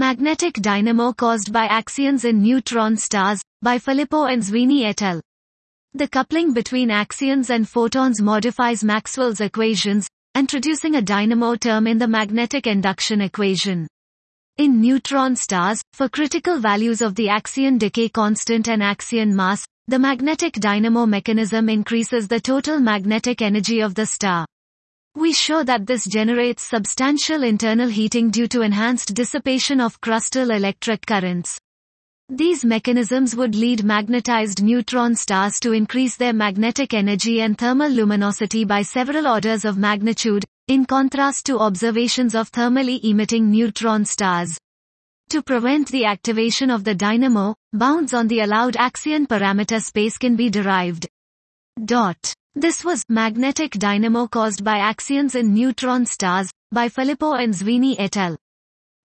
Magnetic dynamo caused by axions in neutron stars, by Filippo and Zwini et al. The coupling between axions and photons modifies Maxwell's equations, introducing a dynamo term in the magnetic induction equation. In neutron stars, for critical values of the axion decay constant and axion mass, the magnetic dynamo mechanism increases the total magnetic energy of the star. We show that this generates substantial internal heating due to enhanced dissipation of crustal electric currents. These mechanisms would lead magnetized neutron stars to increase their magnetic energy and thermal luminosity by several orders of magnitude, in contrast to observations of thermally emitting neutron stars. To prevent the activation of the dynamo, bounds on the allowed axion parameter space can be derived. This was Magnetic Dynamo Caused by Axions in Neutron Stars, by Filippo and Zwini et al.